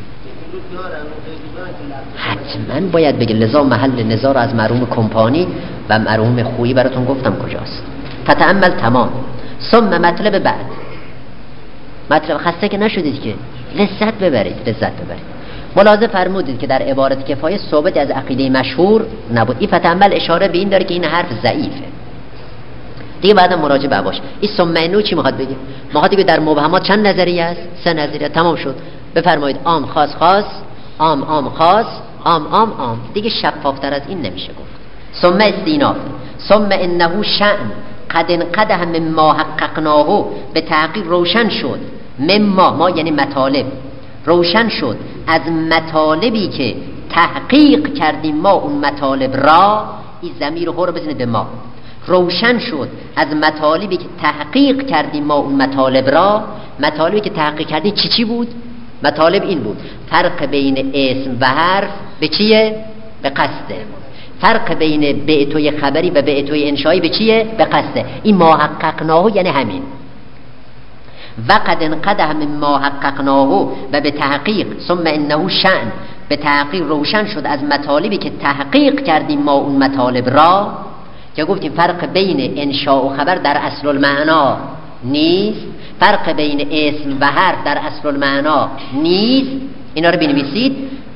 حتما باید بگه. لذا محل نظار از مرحوم کمپانی و مرحوم خویی براتون گفتم کجاست. فتأمل تمام. ثم مطلب بعد، مطلب خسته که نشدید که لذت ببرید. ملاحظه فرمودید که در عبارت کفایه ثابت از عقیده مشهور نبود. این فتأمل اشاره به این داره که این حرف ضعیفه دیگه. بعدا مراجعه باش. این ثم اینو چی میخواد بگه؟ میخواد بگه در مبهمات چند نظریه است؟ 3 نظریه. تمام شد. بفرمایید عام خاص خاص، عام خاص، عام. دیگه شفافتر از این نمیشه گفت. ثم استیناف. ثم انه شأن قد انقده مما حققناه، به تحقیق روشن شد. ما یعنی مطالب، روشن شد از مطالبی که تحقیق کردیم ما اون مطالب را. این ضمیر رو بزنید به ما. روشن شد از مطالبی که تحقیق کردیم ما اون مطالب را. مطالبی که تحقیق کردیم چی بود؟ مطالب این بود: فرق بین اسم و حرف به چیه؟ به قصده. فرق بین بیتوی خبری و بیتوی انشایی به چیه؟ به قصده. این ما حققناه یعنی همین. وقد انقده مما حققناه، و به تحقیق. ثم انه شأن، به تحقیق روشن شد از مطالبی که تحقیق کردیم ما اون مطالب را. که گفتیم فرق بین انشاء و خبر در اصل المعنا نیست، فرق بین اسم و حرف در اصل المعنا نیست. اینا رو بنویسید.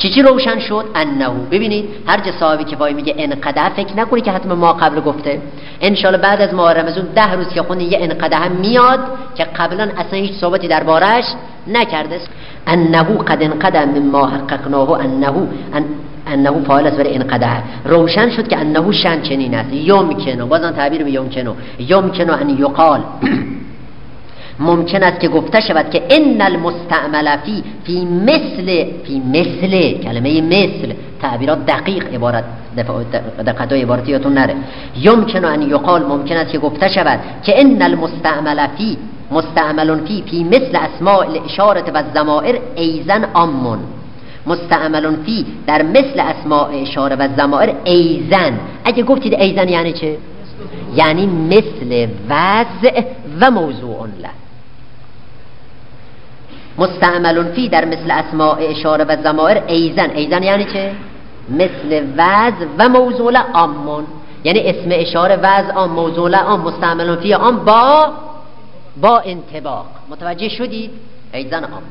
چی روشن شد؟ انه. ببینید هر جا صاحب کفایه میگه انقدح، فکر نکنی که حتما ما قبل گفته. انشالله بعد از ماه رمضان 10 روز که خونی یه انقدح میاد که قبلا اصلا هیچ صحبتی دربارش نکرده. انه قد انقدح مما حققناه انه فاعل است برای انقدح. روشن شد که انه شن چنین است. یمکنه، بازم تعبیر به یمکنه ان یقال ممکن است که گفته شود که ان المستعمل فی مثل کلمه مثل، تعبیرات دقیق عبارت دقت عبارتی یادتون نره. یمکن ان یقال ممکن است که گفته شود که ان المستعمل فی مثل اسماء الاشاره و الضمائر ایزن عام. مستعمل فی در مثل اسماء اشاره و ضمائر ایزن. اگه گفتید ایزن یعنی چه؟ یعنی مثل وضع و موضوع له. مستعمل فی در مثل اسماء اشاره و ضمائر ایزن یعنی چه؟ مثل وضع و موضوع له عام. یعنی اسم اشاره وضع عام، موضوع له عام، مستعمل فی عام با انطباق. متوجه شدید؟ ایزن عام.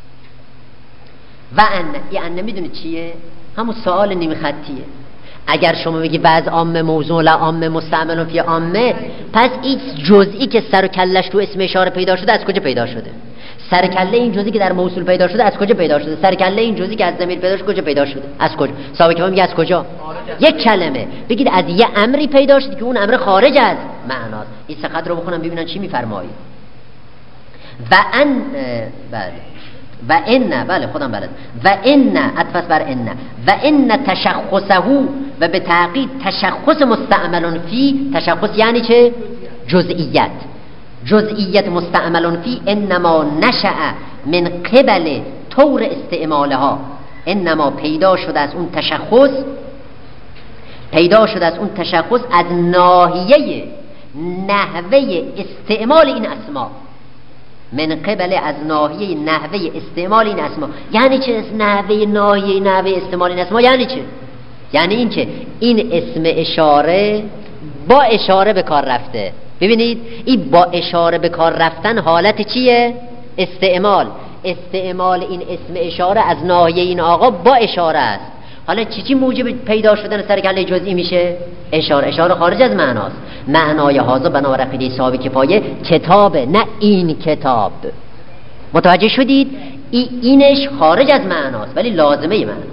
و ان میدونید چیه؟ همون سوال نیمه خطیه. اگر شما بگی وضع عام، موضوع له عام، مستعمل فی عامه، پس این جزئی که سر و کلش تو اسم اشاره پیدا شده از کجا پیدا شده؟ سر کله این جزئی که در موصول پیدا شده از کجا پیدا شده؟ سر کله این جزئی که از ضمیر پیدا شده کجا پیدا شده؟ از کجا؟ صاحب کلام میگه از کجا؟ یک کلمه بگید از یه امری پیدا شده که اون امر خارج از معناست. این سقط رو بخونم ببینن چی میفرمایید. و ان بله و ان، بله خودم بلد. و ان عطف بر ان، و ان تشخصه و به تحقیق تشخص مستعمل فی. تشخص یعنی چه؟ جزئیت مستعمل فی انما نشأ من قبل طور استعمالها. انما پیدا شده از اون تشخص از ناحیه نحوه استعمال این اسما. من قبل از ناحیه نحوه استعمال این اسما. یعنی چه نحوه استعمال این اسما؟ یعنی چه؟ یعنی این که این اسم اشاره با اشاره به کار رفته. ببینید این با اشاره به کار رفتن حالت چیه؟ استعمال این اسم اشاره از ناحیه این آقا با اشاره است. حالا چی موجب پیدا شدن سر کله جزئی میشه؟ اشاره خارج از معناست. معنای هازا بنابر عقیده صاحب کفایه کتابه، نه این کتاب. متوجه شدید؟ اینش خارج از معناست ولی لازمه معناست.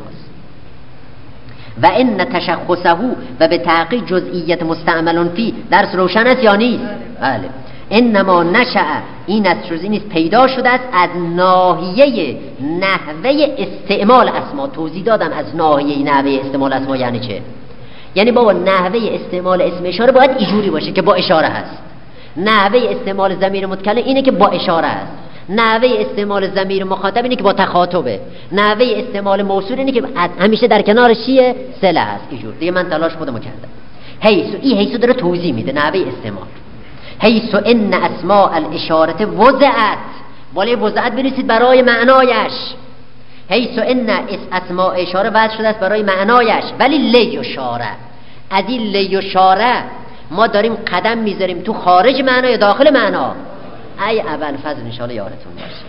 و ان تشخصه و به تحقیق جزئیت مستعمل فی. درس روشن است یا نیست؟ بله. انما نشأ، این از چیزی نیست پیدا شده است از ناحیه نحوه استعمال اسما. توضیح دادم از ناحیه نحوه استعمال اسما یعنی چه؟ یعنی بابا نحوه استعمال اسم اشاره باید اینجوری باشه که با اشاره هست. نحوه استعمال ضمیر متکلم اینه که با اشاره هست. نحوه استعمال ضمیر مخاطب اینه که با تخاطبه. نحوه استعمال موصول اینه که همیشه در کنارش چیه؟ صله هست. اینجور دیگه من تلاش خودمو کردم. حیث داره توضیح میده نحوه استعمال. حیث ان اسماء الاشاره وضعت، بالای وضعت برسید برای معنایش. حیث ان اسماء اشاره وضع شده است برای معنایش. ولی لیشاره، از این لیشاره ما داریم قدم میذاریم تو خارج معنا یا داخل معنا؟ ای اول فضل انشاءالله یارتون باشه.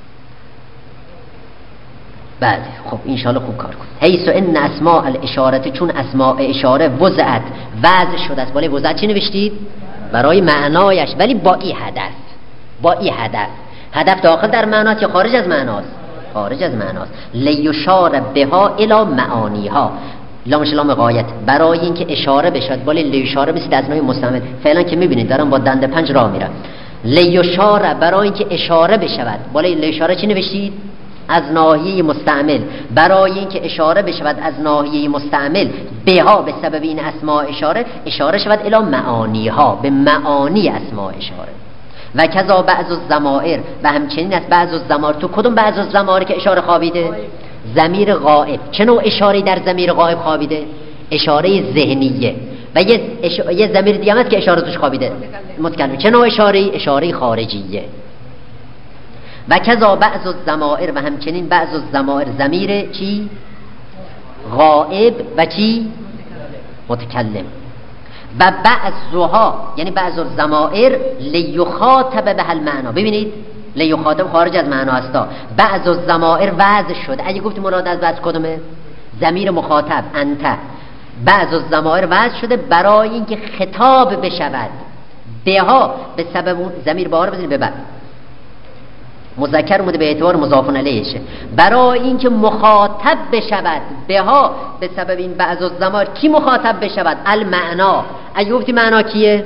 بله خب انشاءالله خوب کار کن. حیث ان اسماء الاشاره، چون اسماء اشاره وضعت وضع شده است. بالای وضعت چی نوشتید؟ برای معنایش، ولی با این هدف داخل در معناست یا خارج از معناست؟ خارج از معناست. لیشار بها الی معانیها. لامش لام غایت، برای اینکه اشاره بشد. بالای لیشاره مثل از نوع مستعمل. فعلا که میبینید دارم با دنده 5 راه میرم. لیشاره برای اینکه اشاره بشود. بالای لیشاره چی نوشتید؟ از ناحیه مستعمل. برای اینکه اشاره بشود از ناحیه مستعمل بها، به سبب این اسماء اشاره شود الی معانیها، به معانی اسماء اشاره. و کذا بعض الضمائر، و همچنین از بعض الضمائر. تو کدوم بعض الضمائر که اشاره خوابیده؟ ضمیر غائب. چه نوع اشاره در ضمیر غائب خوابیده؟ اشاره ذهنیه. و یه ضمیر دیگه هم که اشاره توش خوابیده متکلم. چه نوع اشاره؟ اشاره خارجیه. و کذا بعض الضمائر، و همچنین بعض الضمائر ضمیر چی؟ غائب و چی؟ متکلم. و بعضها یعنی بعض الضمائر لیخاطب به المعنا. ببینید لیخاطب خارج از معنا هستا. بعض الضمائر وضع شد. اگه گفتی مراد از بعض کدومه؟ ضمیر مخاطب انت. بعض الضمائر وضع شده برای اینکه خطاب بشود بها، به سبب اون ضمیر بها رو بزنید به بعد مذکر اومده به اعتبار مضاف الیهشه، برای اینکه مخاطب بشود بها به سبب این بعض الضمائر. کی مخاطب بشود؟ المعنا. اگه گفتی معنا کیه؟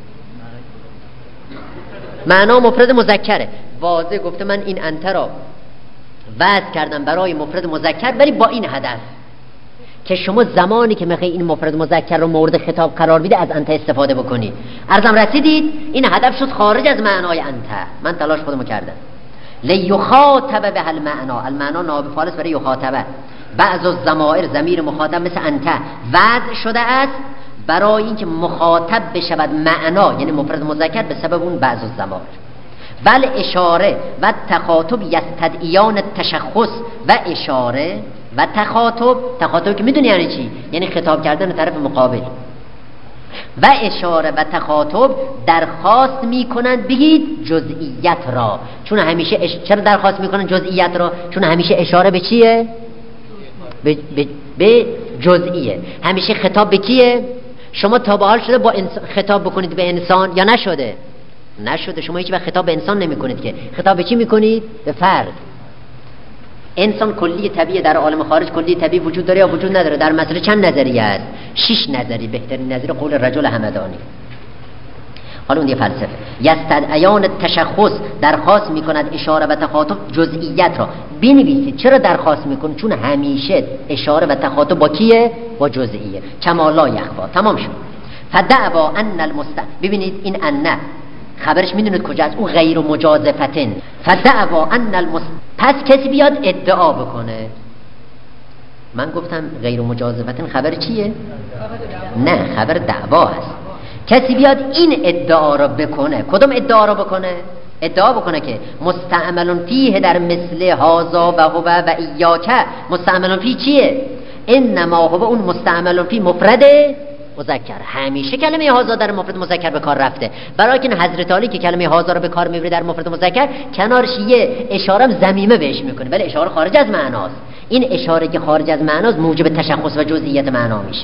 معنا مفرد مذکره. واضح گفته من این انت را وضع کردم برای مفرد مذکر، ولی با این هدف که شما زمانی که میخوای این مفرد مذکر رو مورد خطاب قرار بدی از انت استفاده بکنی. عرضم رسیدید؟ این هدف شد خارج از معنای انت. من تلاش خودمو کردم. لیخاطب به المعنا. المعنا نائب فاعل برای یخاطبه. بعض الضمائر ضمیر مخاطب مثل انت وضع شده است برای اینکه مخاطب بشود معنا، یعنی مفرد مذکر، به سبب اون بعض الضمائر. ول اشاره و تخاطب یستدعیان التشخص. و اشاره و تخاطب که میدونی یعنی چی؟ یعنی خطاب کردن طرف مقابل. و اشاره و تخاطب درخواست میکنند بگید جزئیت را. چون همیشه چرا درخواست میکنند جزئیت را؟ چون همیشه اشاره به چیه؟ به جزئیه. همیشه خطاب به کیه؟ شما تا به حال شده با خطاب بکنید به انسان یا نشده؟ نشده. شما هیچ وقت خطاب به انسان نمی کنید که. خطاب به چی میکنید؟ به فرد. انسان کلی طبیعه، در عالم خارج کلی طبیعه وجود داره یا وجود نداره؟ در مسئله چند نظریه است؟ 6 نظریه. بهترین نظریه قول رجل همدانی. حالا اون یه فلسفه. یستدعیان التشخص درخواست میکند اشاره و تخاطب جزئیت را. بنویسید چرا درخواست میکنه؟ چون همیشه اشاره و تخاطب با کیه؟ با جزئیه. کما لا یخفا. تمام شد. فدعوا ان ببینید این ان خبرش میدونید کجاست؟ اون غیر مجازفتن. فدعوا ان پس کسی بیاد ادعا بکنه. من گفتم غیر مجازفتن خبر چیه؟ نه، خبر دعوا است. کسی بیاد این ادعا را بکنه. کدوم ادعا را بکنه؟ ادعا بکنه که مستعمل فیه در مثل هازا و هو و ایاک. مستعمل فیه چیه؟ انما هو اون مستعمل فیه مفرد مذکر. همیشه کلمه هازا در مفرد مذکر به کار رفته. برای که حضرت علی که کلمه هازا رو به کار میبره در مفرد مذکر، کنارش یه اشاره ضمیمه بهش میکنه، ولی اشاره خارج از معناست. این اشاره که خارج از معناست موجب تشخص و جزئیت معنا میشه.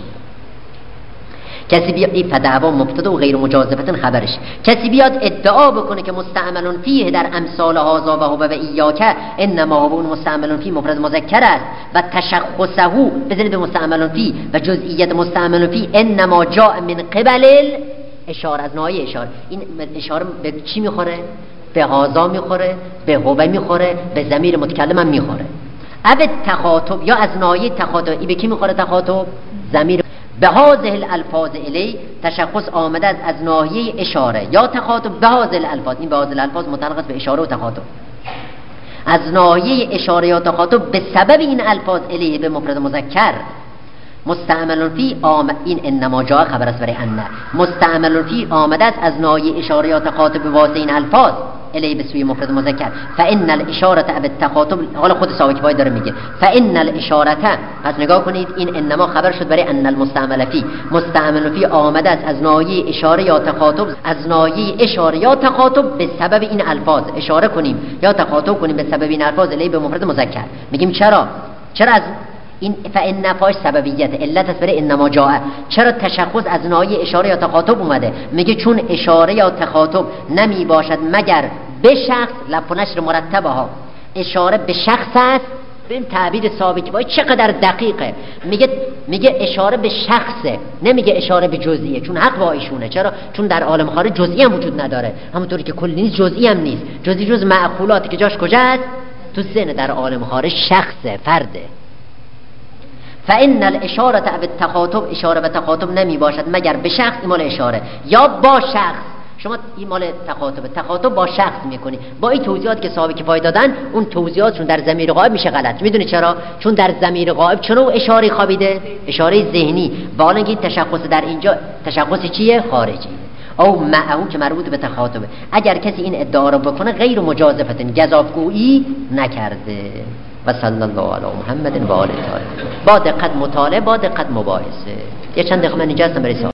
کسی بیاد این فدعوا مبتدا و غیر مجازفتن خبرش. کسی بیاد ادعا بکنه که مستعمل فیه در امثال هازا و هو و ایاک انما هو اون مستعمل فیه مفرد مذکر است و تشخصه بزنید مستعمل فیه و جزئیت مستعمل فیه انما جاء من قبل اشاره. از ناحیه اشاره. این اشاره به چی میخوره؟ به هازا میخوره، به هو میخوره، به ضمیر متکلم هم میخوره. اب تخاطب یا از ناحیه تخاطب این به کی میخوره؟ تخاطب ضمیر به هذه الالفاظ الی تشخص آمده از ناحیه اشاره یا تخاطب. به هذه الالفاظ، این به هذه الالفاظ متعلق است به اشاره و تخاطب. از ناحیه اشاره یا تخاطب به سبب این الفاظ الی به مفرد مذکر مستعمل فی این انما جاء خبر است برای ان. مستعمل فی آمده است از ناحیه اشاره یا تخاطب به واسطه این الفاظ الی به سوی مفرد مذکر. فان الاشاره اب التخاطب. حالا خود ساوی کفایه داره میگه فان الاشاره. پس نگاه کنید این انما خبر شد برای ان المستعمل فی. مستعمل فی آمده است از ناحیه اشاره یا تخاطب. از ناحیه اشاره یا تخاطب به سبب این الفاظ اشاره کنیم یا تخاطب کنیم به سبب این الفاظ الی به مفرد مذکر. میگیم چرا از این فان نفاش سببیت علت است برای انما جاء. چرا تشخص از ناحیه اشاره یا تخاطب اومده؟ میگه چون اشاره یا تخاطب نمی باشد مگر به شخص. لف و نشر مرتبه ها. اشاره به شخص است. این تعبیر ثابت باید چقدر دقیقه. میگه اشاره به شخصه، نمیگه اشاره به جزئیه. چون حق با ایشونه. چرا؟ چون در عالم خارج جزئی هم وجود نداره، همونطوری که کلی نیست جزئی هم نیست. جزئی جز معقولاتی که جاش کجاست؟ تو ذهن. در عالم خارج شخصه، فرده. فان الاشاره اب التخاطب. اشاره و تخاطب نمی باشد مگر به شخص. این مال اشاره یا با شخص. شما این مال تخاطب با شخص میکنی. با این توضیحات که صاحب کفایه دادن، اون توضیحاتشون در ضمیر غائب میشه غلط. میدونی چرا؟ چون در ضمیر غائب چون اشاره خوابیده، اشاره ذهنی. بالا اینکه تشخص در اینجا تشخص چیه؟ خارجی. او معه که مربوط به تخاطبه. اگر کسی این ادعا رو بکنه غیر مجازفتن، گزافگویی نکرده. و صلی الله علی محمد و آله. با دقت مطالعه، با دقت مباحثه. یه چند دقیقه من اینجا هستم برای